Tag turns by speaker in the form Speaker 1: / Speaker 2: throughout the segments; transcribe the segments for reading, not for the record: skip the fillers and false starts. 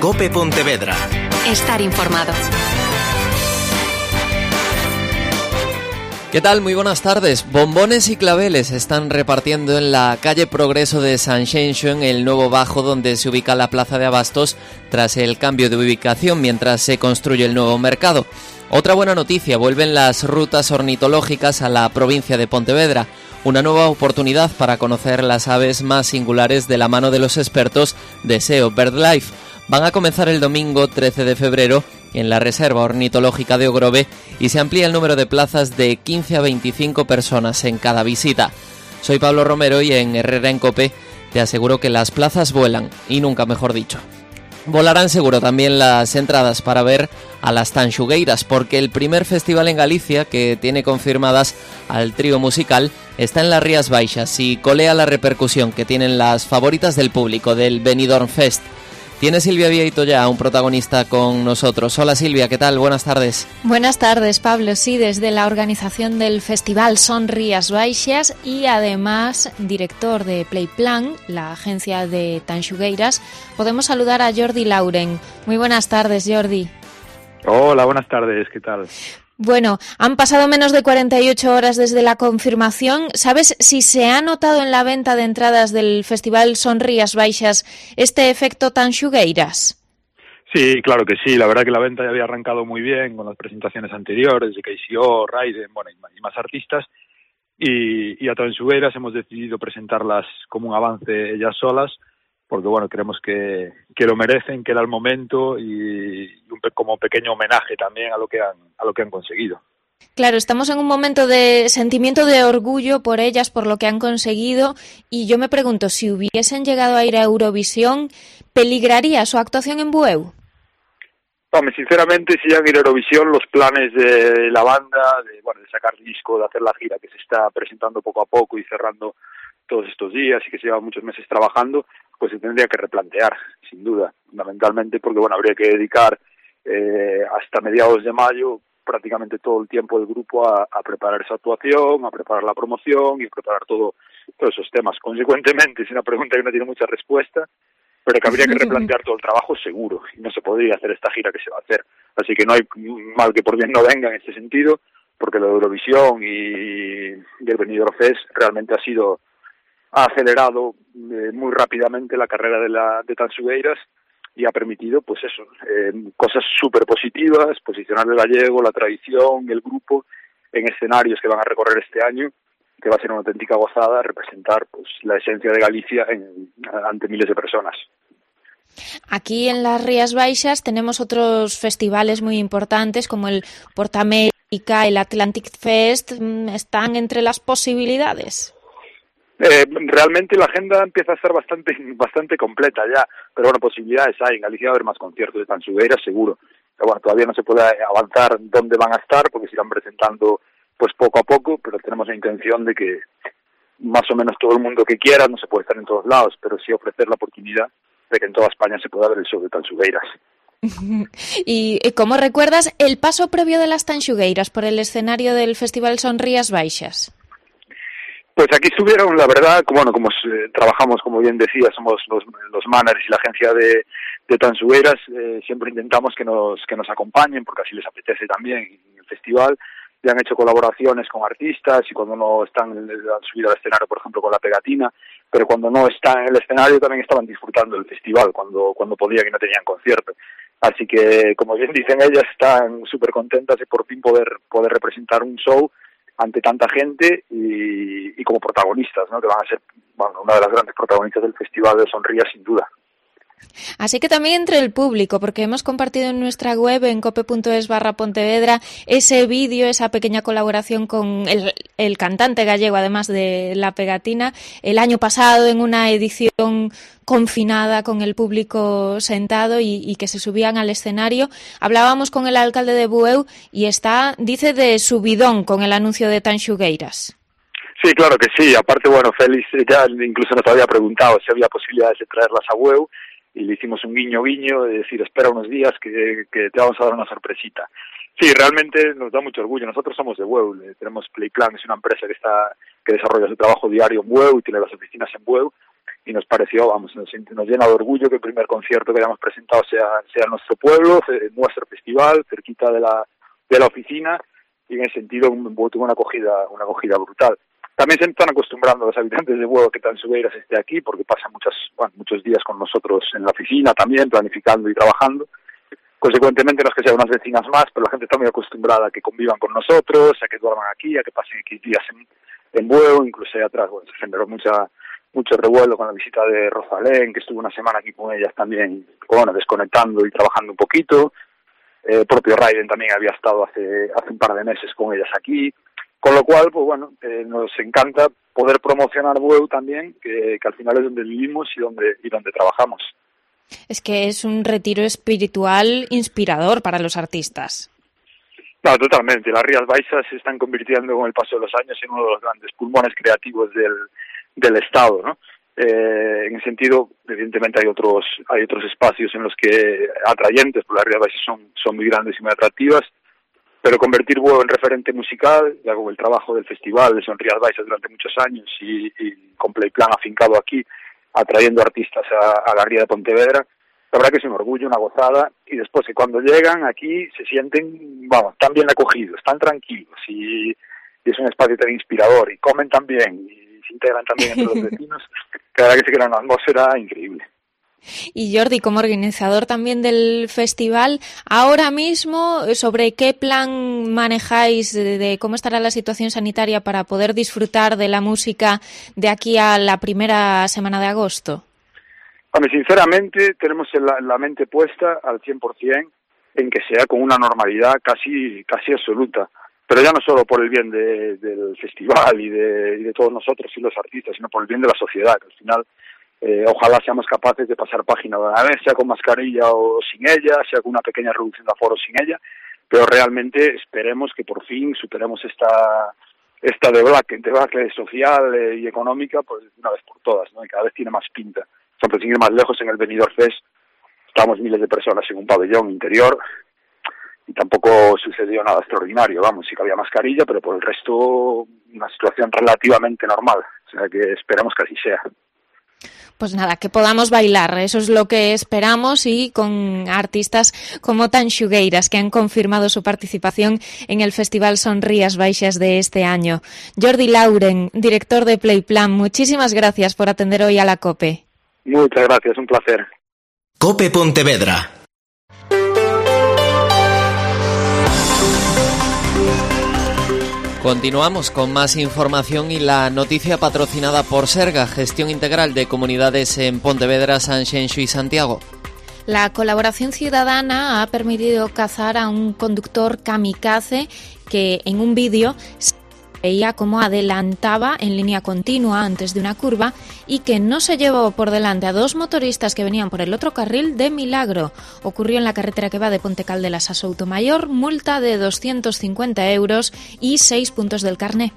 Speaker 1: COPE Pontevedra.
Speaker 2: Estar informado.
Speaker 3: ¿Qué tal? Muy buenas tardes. Bombones y claveles se están repartiendo en la calle Progreso de Sanxenxo, en el nuevo bajo donde se ubica la plaza de Abastos tras el cambio de ubicación mientras se construye el nuevo mercado. Otra buena noticia, vuelven las rutas ornitológicas a la provincia de Pontevedra, una nueva oportunidad para conocer las aves más singulares de la mano de los expertos de SEO BirdLife. Van a comenzar el domingo 13 de febrero en la Reserva Ornitológica de Ogrove y se amplía el número de plazas de 15 a 25 personas en cada visita. Soy Pablo Romero y en Herrera en Cope te aseguro que las plazas vuelan, y nunca mejor dicho. Volarán seguro también las entradas para ver a las Tanxugueiras, porque el primer festival en Galicia que tiene confirmadas al trío musical está en las Rías Baixas y colea la repercusión que tienen las favoritas del público del Benidorm Fest. Tiene Silvia Vieito ya un protagonista con nosotros. Hola Silvia, ¿qué tal? Buenas tardes.
Speaker 4: Buenas tardes, Pablo. Sí, desde la organización del festival Son Rías Baixas y además director de Playplan, la agencia de Tanxugueiras, podemos saludar a Jordi Lauren. Muy buenas tardes, Jordi.
Speaker 5: Hola, buenas tardes, ¿qué tal?
Speaker 4: Bueno, han pasado menos de 48 horas desde la confirmación. ¿Sabes si se ha notado en la venta de entradas del Festival Son Rías Baixas este efecto Tanxugueiras?
Speaker 5: Sí, claro que sí. La verdad que la venta ya había arrancado muy bien con las presentaciones anteriores de KCO, Raiden, bueno, y más artistas. Y a Tanxugueiras hemos decidido presentarlas como un avance ellas solas, porque bueno, creemos que lo merecen, que era el momento y como pequeño homenaje también a lo que han conseguido.
Speaker 4: Claro, estamos en un momento de sentimiento de orgullo por ellas, por lo que han conseguido, y yo me pregunto, si hubiesen llegado a ir a Eurovisión, ¿peligraría su actuación en Bueu?
Speaker 5: Hombre, sinceramente, si llegan a ir a Eurovisión, los planes de la banda, de sacar disco, de hacer la gira que se está presentando poco a poco y cerrando todos estos días y que se lleva muchos meses trabajando, pues se tendría que replantear, sin duda, fundamentalmente, porque bueno, habría que dedicar hasta mediados de mayo prácticamente todo el tiempo del grupo a preparar esa actuación, a preparar la promoción y a preparar todos esos temas. Consecuentemente, es una pregunta que no tiene mucha respuesta, pero que habría que replantear todo el trabajo seguro, y no se podría hacer esta gira que se va a hacer. Así que no hay mal que por bien no venga en este sentido, porque la Eurovisión y el Benidorm Fest realmente ha acelerado muy rápidamente la carrera de Tanxugueiras y ha permitido, pues eso, cosas súper positivas, posicionar el gallego, la tradición, el grupo en escenarios que van a recorrer este año, que va a ser una auténtica gozada representar pues la esencia de Galicia ante miles de personas.
Speaker 4: Aquí en las Rías Baixas tenemos otros festivales muy importantes como el Portamérica, el Atlantic Fest, ¿están entre las posibilidades?
Speaker 5: Realmente la agenda empieza a ser bastante completa ya, pero bueno, posibilidades hay. En Galicia va a haber más conciertos de Tanxugueiras, seguro. Pero bueno, todavía no se puede avanzar dónde van a estar porque se irán presentando pues poco a poco, pero tenemos la intención de que más o menos todo el mundo que quiera, no se puede estar en todos lados, pero sí ofrecer la oportunidad de que en toda España se pueda ver el show de Tanxugueiras.
Speaker 4: ¿Y cómo recuerdas el paso previo de las Tanxugueiras por el escenario del Festival Son Rías Baixas?
Speaker 5: Pues aquí estuvieron, la verdad, como trabajamos, como bien decía, somos los managers y la agencia de Tanxugueiras, siempre intentamos que nos acompañen, porque así les apetece también en el festival. Ya han hecho colaboraciones con artistas y cuando no están, han subido al escenario, por ejemplo, con La Pegatina, pero cuando no están en el escenario también estaban disfrutando del festival, cuando podían y no tenían concierto. Así que, como bien dicen ellas, están súper contentas de por fin poder representar un show ante tanta gente y como protagonistas, ¿no? Que van a ser una de las grandes protagonistas del Festival de Son Rías, sin duda.
Speaker 4: Así que también entre el público, porque hemos compartido en nuestra web, en cope.es/Pontevedra, ese vídeo, esa pequeña colaboración con el cantante gallego, además de La Pegatina, el año pasado en una edición confinada con el público sentado y que se subían al escenario. Hablábamos con el alcalde de Bueu y dice de subidón con el anuncio de Tanxugueiras.
Speaker 5: Sí, claro que sí. Aparte, Félix ya incluso nos había preguntado si había posibilidades de traerlas a Bueu y le hicimos un guiño de decir, espera unos días que te vamos a dar una sorpresita. Sí, realmente nos da mucho orgullo. Nosotros somos de Bueu, tenemos Playplan, es una empresa que desarrolla su trabajo diario en Bueu y tiene las oficinas en Bueu. y nos pareció, vamos, nos llena de orgullo que el primer concierto que hayamos presentado sea nuestro pueblo, nuestro festival, cerquita de la oficina, y en ese sentido tuvo una acogida brutal. También se están acostumbrando los habitantes de Bueu que Tanxugueiras esté aquí, porque pasan muchos días con nosotros en la oficina también, planificando y trabajando. Consecuentemente, no es que sean unas vecinas más, pero la gente está muy acostumbrada a que convivan con nosotros, a que duerman aquí, a que pasen X días en Bueu, incluso ahí atrás, se generó mucho revuelo con la visita de Rosalén, que estuvo una semana aquí con ellas también, desconectando y trabajando un poquito. Propio Raiden también había estado hace un par de meses con ellas aquí, con lo cual, nos encanta poder promocionar Bueu también, que al final es donde vivimos y donde trabajamos.
Speaker 4: Es que es un retiro espiritual inspirador para los artistas.
Speaker 5: No, totalmente. Las Rías Baixas se están convirtiendo con el paso de los años en uno de los grandes pulmones creativos del Estado, ¿no? En ese sentido, evidentemente hay otros espacios en los que atrayentes, porque las Rías Baixas son muy grandes y muy atractivas, pero convertir Bueu en referente musical, ya con el trabajo del festival de Son Rías Baixas durante muchos años y con Playplan afincado aquí, atrayendo artistas a la ría de Pontevedra, la verdad que es un orgullo, una gozada, y después que cuando llegan aquí se sienten, tan bien acogidos, tan tranquilos, y es un espacio tan inspirador, y comen tan bien, y se integran también entre los vecinos, que la verdad que se crea una atmósfera increíble.
Speaker 4: Y Jordi, como organizador también del festival, ahora mismo, ¿sobre qué plan manejáis de cómo estará la situación sanitaria para poder disfrutar de la música de aquí a la primera semana de agosto?
Speaker 5: Sinceramente, tenemos la mente puesta al 100% en que sea con una normalidad casi absoluta, pero ya no solo por el bien del festival y de todos nosotros y los artistas, sino por el bien de la sociedad, que al final ojalá seamos capaces de pasar página de una vez, sea con mascarilla o sin ella, sea con una pequeña reducción de aforo sin ella, pero realmente esperemos que por fin superemos esta debacle social y económica, pues una vez por todas, ¿no? Y cada vez tiene más pinta. Por sin ir más lejos, en el Benidorm Fest estábamos miles de personas en un pabellón interior y tampoco sucedió nada extraordinario, sí que había mascarilla, pero por el resto una situación relativamente normal, o sea que esperemos que así sea.
Speaker 4: Pues nada, que podamos bailar, eso es lo que esperamos, y con artistas como Tanxugueiras, que han confirmado su participación en el Festival Son Rías Baixas de este año. Jordi Lauren, director de Playplan, muchísimas gracias por atender hoy a la COPE.
Speaker 5: Muchas gracias, un placer.
Speaker 1: COPE Pontevedra.
Speaker 3: Continuamos con más información y la noticia patrocinada por Serga, Gestión Integral de Comunidades en Pontevedra, Sanxenxo y Santiago.
Speaker 4: La colaboración ciudadana ha permitido cazar a un conductor kamikaze que en un vídeo veía cómo adelantaba en línea continua antes de una curva y que no se llevó por delante a dos motoristas que venían por el otro carril de milagro. Ocurrió en la carretera que va de Ponte-Caldelas a Soutomayor, multa de 250 euros y 6 puntos del carné.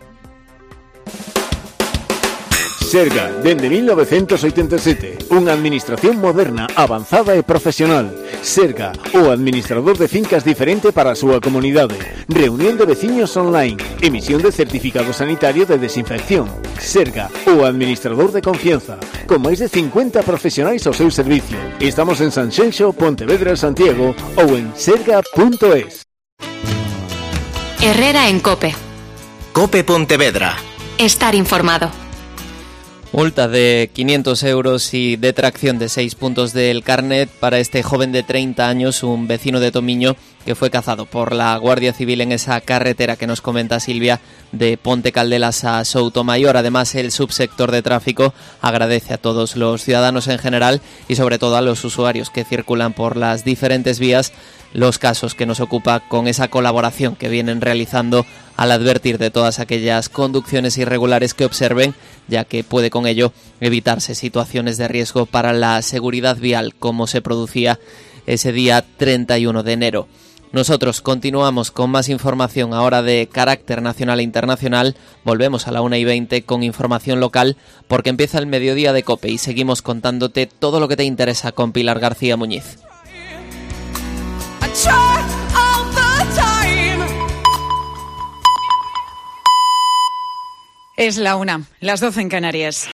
Speaker 2: Serga, dende 1987, unha administración moderna, avanzada e profesional. Serga, o administrador de fincas diferente para a súa comunidade. Reunión de veciños online, emisión de certificado sanitario de desinfección. Serga, o administrador de confianza, con máis de 50 profesionais ao seu servicio. Estamos en Sanxenxo, Pontevedra, Santiago ou en serga.es.
Speaker 6: Herrera en COPE.
Speaker 1: COPE Pontevedra.
Speaker 6: Estar informado.
Speaker 3: Multa de 500 euros y detracción de 6 puntos del carnet para este joven de 30 años, un vecino de Tomiño, que fue cazado por la Guardia Civil en esa carretera que nos comenta Silvia de Ponte-Caldelas a Soutomayor. Además, el subsector de tráfico agradece a todos los ciudadanos en general y sobre todo a los usuarios que circulan por las diferentes vías los casos que nos ocupa con esa colaboración que vienen realizando al advertir de todas aquellas conducciones irregulares que observen, ya que puede con ello evitarse situaciones de riesgo para la seguridad vial, como se producía ese día 31 de enero. Nosotros continuamos con más información ahora de carácter nacional e internacional. Volvemos a la 1:20 con información local, porque empieza el mediodía de COPE y seguimos contándote todo lo que te interesa con Pilar García Muñiz.
Speaker 7: Es la 1, las 12 en Canarias.